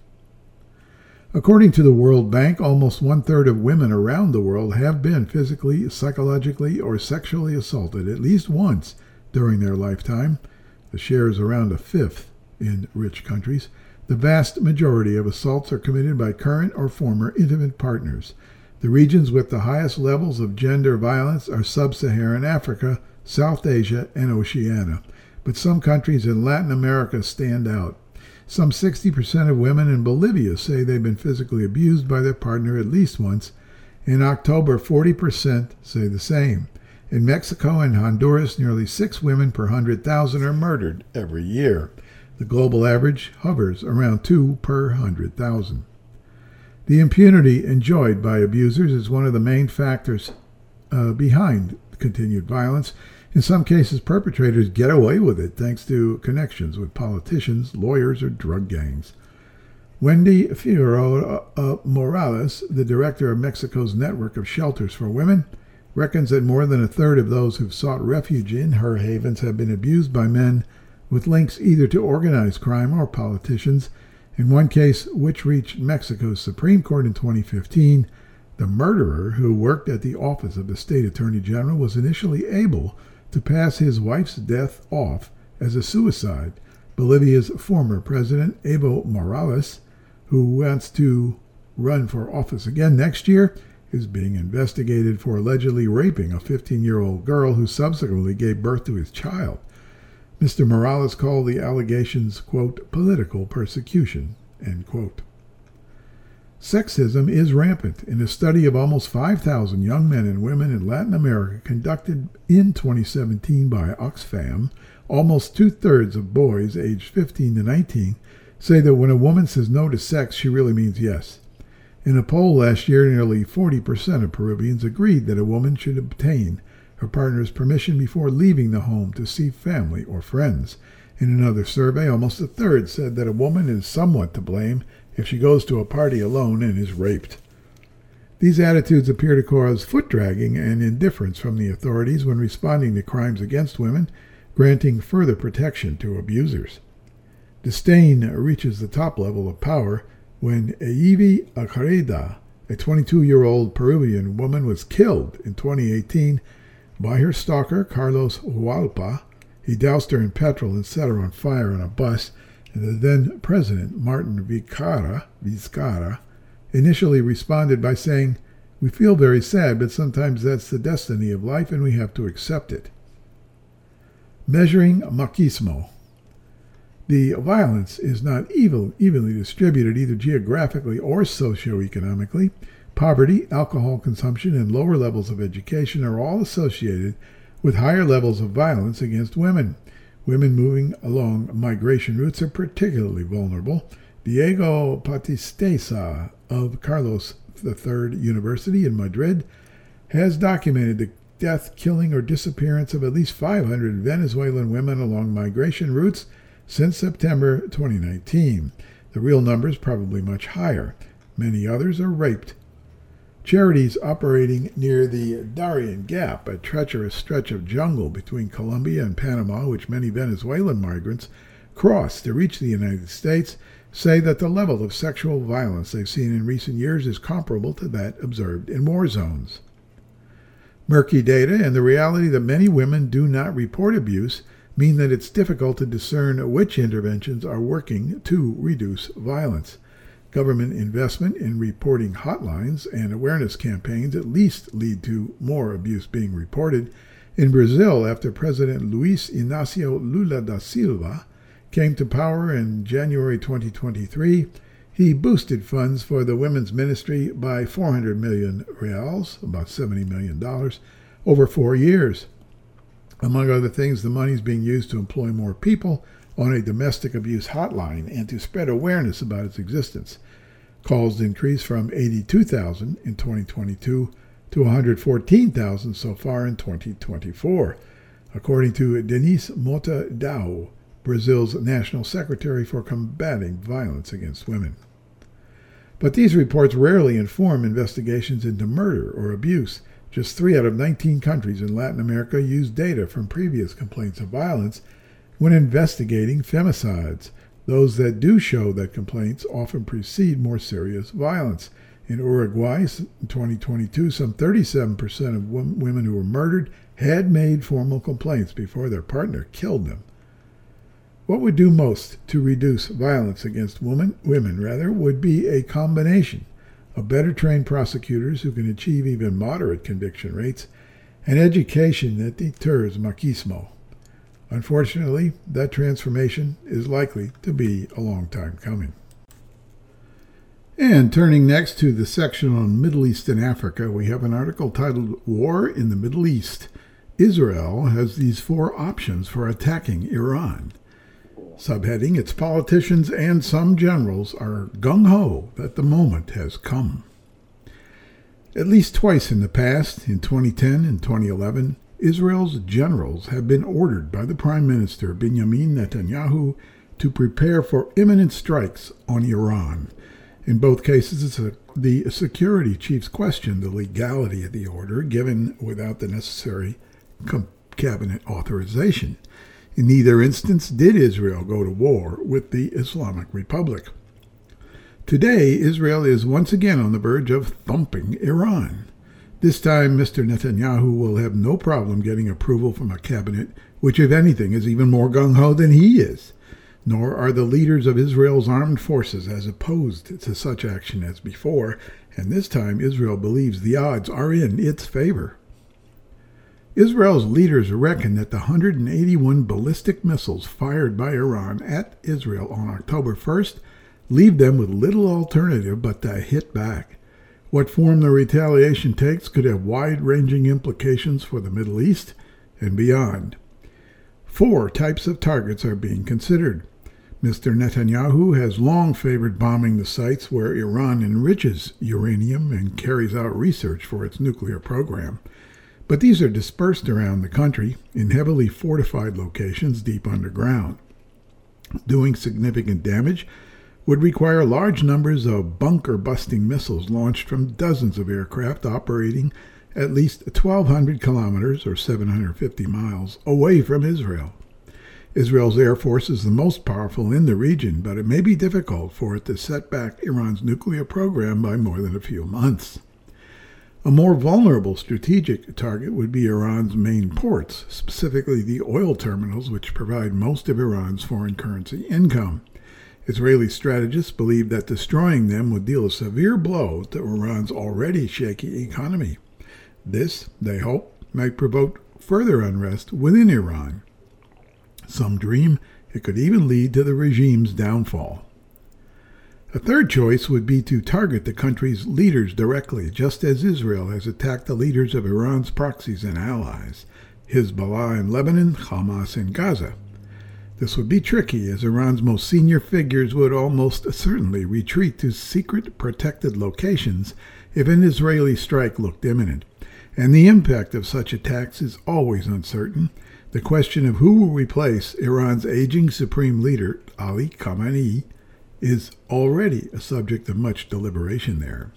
According to the World Bank, almost one-third of women around the world have been physically, psychologically, or sexually assaulted at least once during their lifetime. The share is around a fifth in rich countries. The vast majority of assaults are committed by current or former intimate partners. The regions with the highest levels of gender violence are Sub-Saharan Africa, South Asia, and Oceania. But some countries in Latin America stand out. Some sixty percent of women in Bolivia say they've been physically abused by their partner at least once. In October, forty percent say the same. In Mexico and Honduras, nearly six women per one hundred thousand are murdered every year. The global average hovers around two per one hundred thousand. The impunity enjoyed by abusers is one of the main factors uh, behind continued violence. In some cases, perpetrators get away with it thanks to connections with politicians, lawyers, or drug gangs. Wendy Figueroa uh, Morales, the director of Mexico's network of shelters for women, reckons that more than a third of those who've sought refuge in her havens have been abused by men with links either to organized crime or politicians. In one case, which reached Mexico's Supreme Court in twenty fifteen, the murderer, who worked at the office of the state attorney general, was initially able to pass his wife's death off as a suicide. Bolivia's former president, Evo Morales, who wants to run for office again next year, is being investigated for allegedly raping a fifteen-year-old girl who subsequently gave birth to his child. Mister Morales called the allegations, quote, political persecution, end quote. Sexism is rampant. In a study of almost five thousand young men and women in Latin America conducted in twenty seventeen by Oxfam, almost two-thirds of boys aged fifteen to nineteen say that when a woman says no to sex, she really means yes. In a poll last year, nearly forty percent of Peruvians agreed that a woman should obtain her partner's permission before leaving the home to see family or friends. In another survey, almost a third said that a woman is somewhat to blame if she goes to a party alone and is raped. These attitudes appear to cause foot-dragging and indifference from the authorities when responding to crimes against women, granting further protection to abusers. Disdain reaches the top level of power when Ivy Acareda, a twenty-two-year-old Peruvian woman, was killed in twenty eighteen by her stalker, Carlos Hualpa. He doused her in petrol and set her on fire on a bus, and the then-president, Martin Vizcarra, Vizcarra, initially responded by saying, "We feel very sad, but sometimes that's the destiny of life and we have to accept it." Measuring machismo. The violence is not evil, evenly distributed either geographically or socioeconomically. Poverty, alcohol consumption, and lower levels of education are all associated with higher levels of violence against women. Women moving along migration routes are particularly vulnerable. Diego Patisteza of Carlos the Third University in Madrid has documented the death, killing, or disappearance of at least five hundred Venezuelan women along migration routes since September twenty nineteen. The real number is probably much higher. Many others are raped. Charities operating near the Darien Gap, a treacherous stretch of jungle between Colombia and Panama, which many Venezuelan migrants cross to reach the United States, say that the level of sexual violence they've seen in recent years is comparable to that observed in war zones. Murky data and the reality that many women do not report abuse mean that it's difficult to discern which interventions are working to reduce violence. Government investment in reporting hotlines and awareness campaigns at least lead to more abuse being reported. In Brazil, after President Luiz Inácio Lula da Silva came to power in January twenty twenty-three, he boosted funds for the Women's Ministry by four hundred million reals, about seventy million dollars, over four years. Among other things, the money is being used to employ more people on a domestic abuse hotline and to spread awareness about its existence. Calls increased from eighty-two thousand in twenty twenty-two to one hundred fourteen thousand so far in twenty twenty-four, according to Denise Mota Dao, Brazil's National Secretary for Combating Violence Against Women. But these reports rarely inform investigations into murder or abuse. Just three out of nineteen countries in Latin America use data from previous complaints of violence when investigating femicides. Those that do show that complaints often precede more serious violence. In Uruguay, in twenty twenty-two, some thirty-seven percent of women who were murdered had made formal complaints before their partner killed them. What would do most to reduce violence against women, women rather, would be a combination of better trained prosecutors who can achieve even moderate conviction rates, and education that deters machismo. Unfortunately, that transformation is likely to be a long time coming. And turning next to the section on Middle East and Africa, we have an article titled War in the Middle East. Israel has these four options for attacking Iran. Subheading, its politicians and some generals are gung-ho that the moment has come. At least twice in the past, in twenty ten and twenty eleven, Israel's generals have been ordered by the Prime Minister Benjamin Netanyahu to prepare for imminent strikes on Iran. In both cases, the security chiefs questioned the legality of the order given without the necessary cabinet authorization. In neither instance did Israel go to war with the Islamic Republic. Today, Israel is once again on the verge of thumping Iran. This time, Mister Netanyahu will have no problem getting approval from a cabinet, which, if anything, is even more gung-ho than he is. nor are the leaders of Israel's armed forces as opposed to such action as before, and this time Israel believes the odds are in its favor. Israel's leaders reckon that the one hundred eighty-one ballistic missiles fired by Iran at Israel on October first leave them with little alternative but to hit back. What form the retaliation takes could have wide-ranging implications for the Middle East and beyond. Four types of targets are being considered. Mister Netanyahu has long favored bombing the sites where Iran enriches uranium and carries out research for its nuclear program. But these are dispersed around the country in heavily fortified locations deep underground. Doing significant damage would require large numbers of bunker-busting missiles launched from dozens of aircraft operating at least twelve hundred kilometers or seven hundred fifty miles away from Israel. Israel's air force is the most powerful in the region, but it may be difficult for it to set back Iran's nuclear program by more than a few months. A more vulnerable strategic target would be Iran's main ports, specifically the oil terminals which provide most of Iran's foreign currency income. Israeli strategists believe that destroying them would deal a severe blow to Iran's already shaky economy. This, they hope, might provoke further unrest within Iran. Some dream it could even lead to the regime's downfall. A third choice would be to target the country's leaders directly, just as Israel has attacked the leaders of Iran's proxies and allies, Hezbollah in Lebanon, Hamas in Gaza. This would be tricky, as Iran's most senior figures would almost certainly retreat to secret, protected locations if an Israeli strike looked imminent, and the impact of such attacks is always uncertain. The question of who will replace Iran's aging supreme leader, Ali Khamenei, is already a subject of much deliberation there.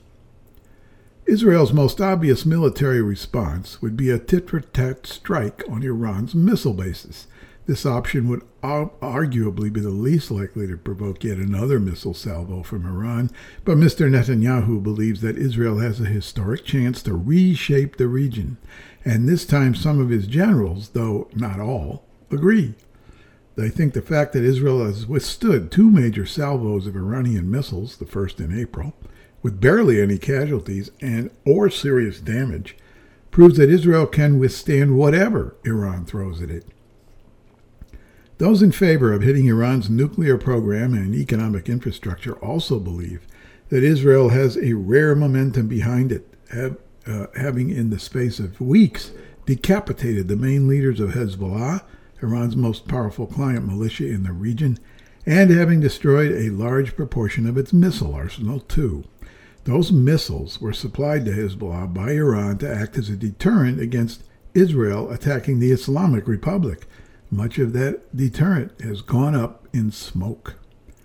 Israel's most obvious military response would be a tit-for-tat strike on Iran's missile bases. This option would arguably be the least likely to provoke yet another missile salvo from Iran, but Mister Netanyahu believes that Israel has a historic chance to reshape the region, and this time some of his generals, though not all, agree. They think the fact that Israel has withstood two major salvos of Iranian missiles, the first in April, with barely any casualties and or serious damage, proves that Israel can withstand whatever Iran throws at it. Those in favor of hitting Iran's nuclear program and economic infrastructure also believe that Israel has a rare momentum behind it, have, uh, having in the space of weeks decapitated the main leaders of Hezbollah, Iran's most powerful client militia in the region, and having destroyed a large proportion of its missile arsenal, too. Those missiles were supplied to Hezbollah by Iran to act as a deterrent against Israel attacking the Islamic Republic. Much of that deterrent has gone up in smoke.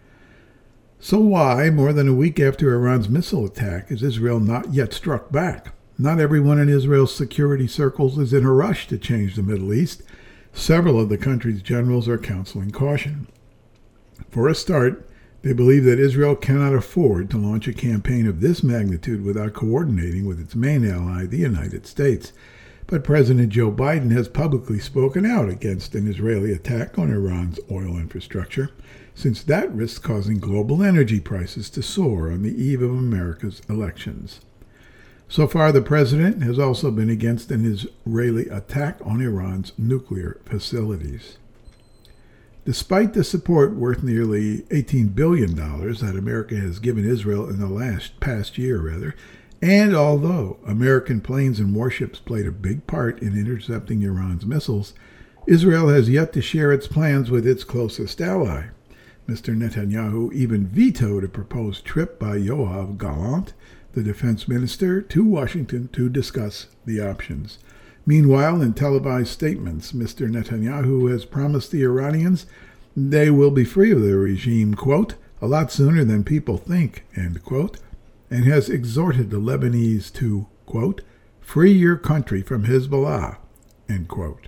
So why, more than a week after Iran's missile attack, is Israel not yet struck back? Not everyone in Israel's security circles is in a rush to change the Middle East. Several of the country's generals are counseling caution. For a start, they believe that Israel cannot afford to launch a campaign of this magnitude without coordinating with its main ally, the United States. But President Joe Biden has publicly spoken out against an Israeli attack on Iran's oil infrastructure, since that risks causing global energy prices to soar on the eve of America's elections. So far, the president has also been against an Israeli attack on Iran's nuclear facilities. Despite the support worth nearly eighteen billion dollars that America has given Israel in the last past year, rather, and although American planes and warships played a big part in intercepting Iran's missiles, Israel has yet to share its plans with its closest ally. Mister Netanyahu even vetoed a proposed trip by Yoav Gallant, the defense minister, to Washington to discuss the options. Meanwhile, in televised statements, Mister Netanyahu has promised the Iranians they will be free of the regime, quote, a lot sooner than people think, end quote, and has exhorted the Lebanese to, quote, free your country from Hezbollah, end quote.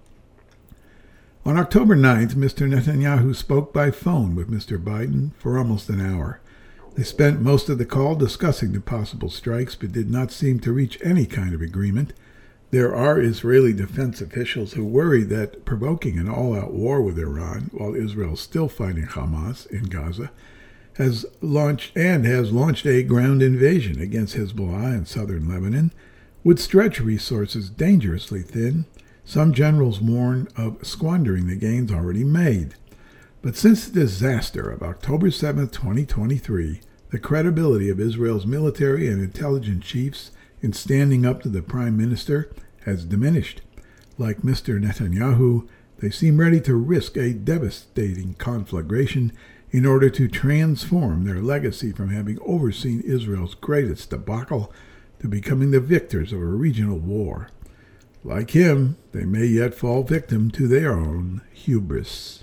On October ninth, Mister Netanyahu spoke by phone with Mister Biden for almost an hour. They spent most of the call discussing the possible strikes, but did not seem to reach any kind of agreement. There are Israeli defense officials who worry that provoking an all-out war with Iran, while Israel is still fighting Hamas in Gaza, has launched and has launched a ground invasion against Hezbollah in southern Lebanon, would stretch resources dangerously thin. Some generals warn of squandering the gains already made. But since the disaster of October seventh, twenty twenty-three, the credibility of Israel's military and intelligence chiefs in standing up to the prime minister has diminished. Like Mister Netanyahu, they seem ready to risk a devastating conflagration in order to transform their legacy from having overseen Israel's greatest debacle to becoming the victors of a regional war. Like him, they may yet fall victim to their own hubris.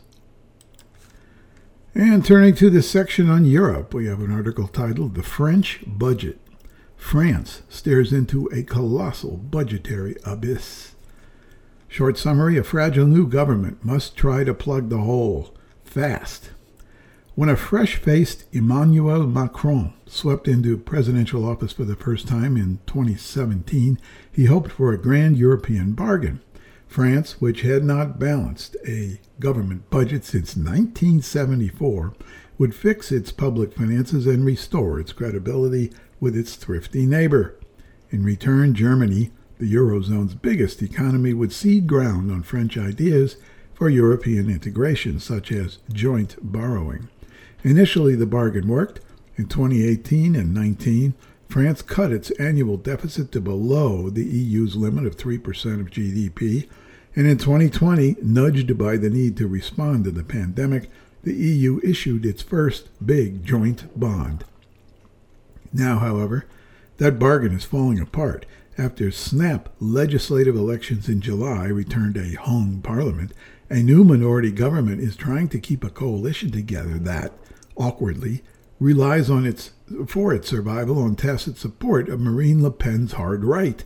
And turning to the section on Europe, we have an article titled The French Budget. France stares into a colossal budgetary abyss. Short summary, a fragile new government must try to plug the hole fast. When a fresh-faced Emmanuel Macron swept into presidential office for the first time in twenty seventeen, he hoped for a grand European bargain. France, which had not balanced a government budget since nineteen seventy-four, would fix its public finances and restore its credibility with its thrifty neighbor. In return, Germany, the Eurozone's biggest economy, would cede ground on French ideas for European integration, such as joint borrowing. Initially, the bargain worked. In twenty eighteen and nineteen, France cut its annual deficit to below the E U's limit of three percent of G D P, and in twenty twenty, nudged by the need to respond to the pandemic, the E U issued its first big joint bond. Now, however, that bargain is falling apart. After snap legislative elections in July returned a hung parliament, a new minority government is trying to keep a coalition together that, awkwardly, relies on its for its survival on tacit support of Marine Le Pen's hard right.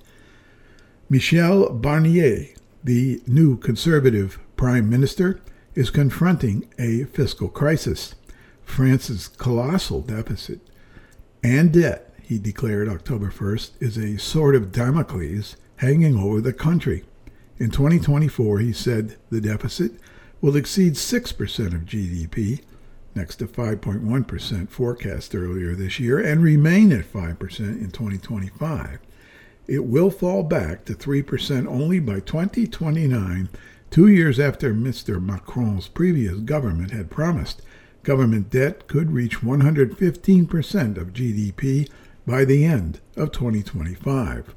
Michel Barnier, the new conservative prime minister, is confronting a fiscal crisis. France's colossal deficit and debt, he declared October first, is a sword of Damocles hanging over the country. In twenty twenty-four, he said the deficit will exceed six percent of G D P, next to five point one percent forecast earlier this year, and remain at five percent in twenty twenty-five. It will fall back to three percent only by twenty twenty-nine, two years after Mister Macron's previous government had promised. Government debt could reach one hundred fifteen percent of G D P by the end of twenty twenty-five.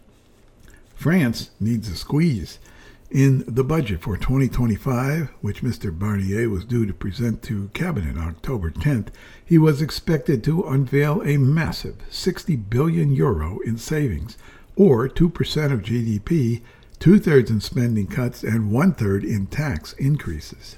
France needs a squeeze. In the budget for twenty twenty-five, which Mister Barnier was due to present to Cabinet October tenth, he was expected to unveil a massive sixty billion euro in savings, or two percent of G D P, two-thirds in spending cuts, and one-third in tax increases.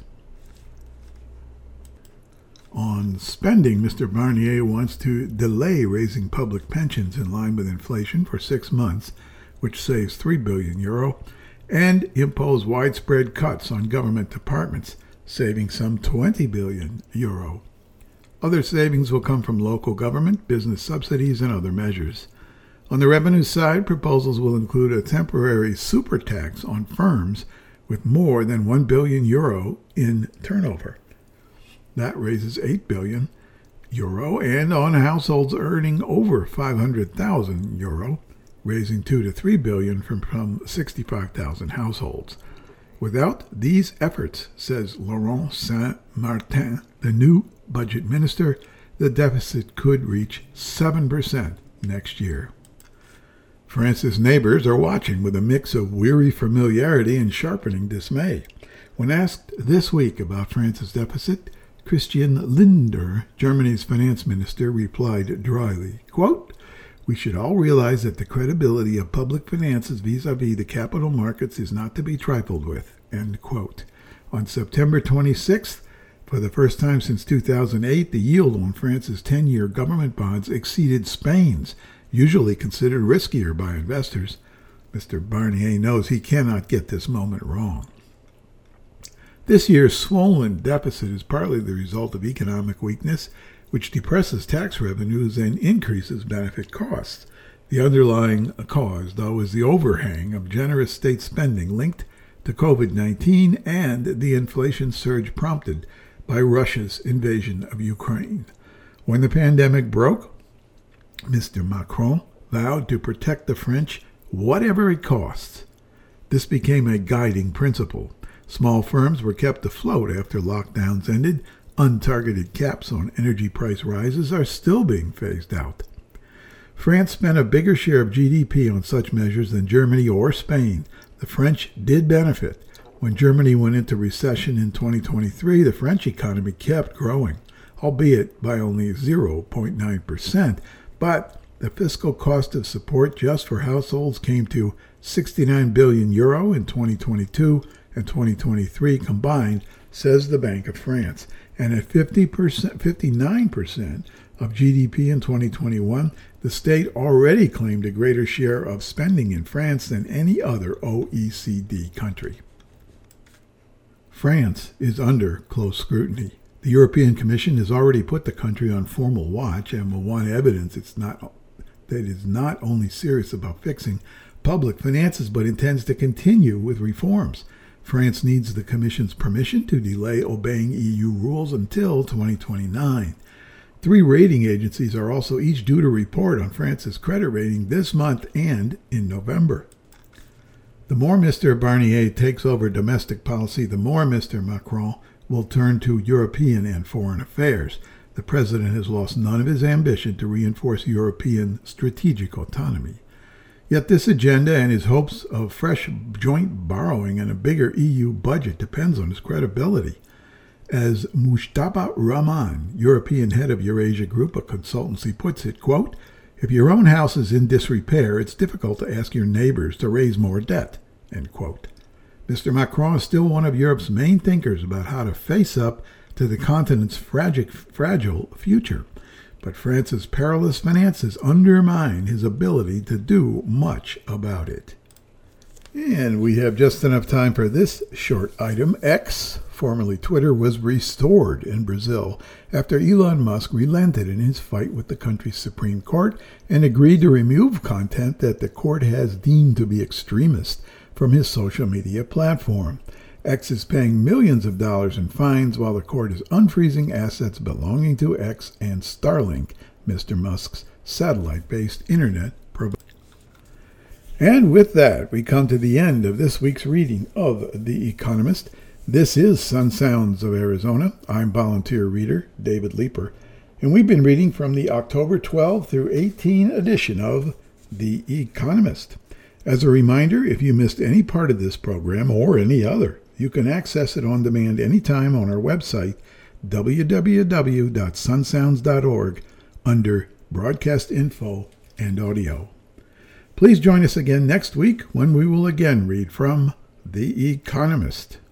On spending, Mister Barnier wants to delay raising public pensions in line with inflation for six months, which saves three billion euro, and impose widespread cuts on government departments, saving some twenty billion euro. Other savings will come from local government, business subsidies, and other measures. On the revenue side, proposals will include a temporary super tax on firms with more than one billion euro in turnover. That raises eight billion euro, and on households earning over five hundred thousand euro, raising two to three billion from, from sixty-five thousand households. Without these efforts, says Laurent Saint-Martin, the new budget minister, the deficit could reach seven percent next year. France's neighbors are watching with a mix of weary familiarity and sharpening dismay. When asked this week about France's deficit, Christian Lindner, Germany's finance minister, replied dryly, quote, "We should all realize that the credibility of public finances vis-a-vis the capital markets is not to be trifled with," end quote. On September twenty-sixth, for the first time since two thousand eight, the yield on France's ten-year government bonds exceeded Spain's, usually considered riskier by investors. Mister Barnier knows he cannot get this moment wrong. This year's swollen deficit is partly the result of economic weakness, which depresses tax revenues and increases benefit costs. The underlying cause, though, is the overhang of generous state spending linked to covid nineteen and the inflation surge prompted by Russia's invasion of Ukraine. When the pandemic broke, Mister Macron vowed to protect the French whatever it costs. This became a guiding principle. Small firms were kept afloat after lockdowns ended. Untargeted caps on energy price rises are still being phased out. France spent a bigger share of G D P on such measures than Germany or Spain. The French did benefit. When Germany went into recession in twenty twenty-three, the French economy kept growing, albeit by only zero point nine percent. But the fiscal cost of support just for households came to sixty-nine billion euro in twenty twenty-two and twenty twenty-three combined, says the Bank of France. And at fifty percent, fifty-nine percent of G D P in twenty twenty-one, the state already claimed a greater share of spending in France than any other O E C D country. France is under close scrutiny. The European Commission has already put the country on formal watch and will want evidence it's not that it is not only serious about fixing public finances but intends to continue with reforms. France needs the Commission's permission to delay obeying E U rules until twenty twenty-nine. Three rating agencies are also each due to report on France's credit rating this month and in November. The more Mister Barnier takes over domestic policy, the more Mister Macron will turn to European and foreign affairs. The president has lost none of his ambition to reinforce European strategic autonomy. Yet this agenda and his hopes of fresh joint borrowing and a bigger E U budget depends on his credibility. As Mustafa Rahman, European head of Eurasia Group, a consultancy, puts it, quote, "If your own house is in disrepair, it's difficult to ask your neighbors to raise more debt," end quote. Mister Macron is still one of Europe's main thinkers about how to face up to the continent's fragile, fragile future. But France's perilous finances undermine his ability to do much about it. And we have just enough time for this short item. X, formerly Twitter, was restored in Brazil after Elon Musk relented in his fight with the country's Supreme Court and agreed to remove content that the court has deemed to be extremist from his social media platform. X is paying millions of dollars in fines while the court is unfreezing assets belonging to X and Starlink, Mister Musk's satellite-based internet provider. And with that, we come to the end of this week's reading of The Economist. This is Sun Sounds of Arizona. I'm volunteer reader David Leeper, and we've been reading from the October twelfth through eighteenth edition of The Economist. As a reminder, if you missed any part of this program or any other, you can access it on demand anytime on our website, w w w dot sun sounds dot org, under Broadcast Info and Audio. Please join us again next week when we will again read from The Economist.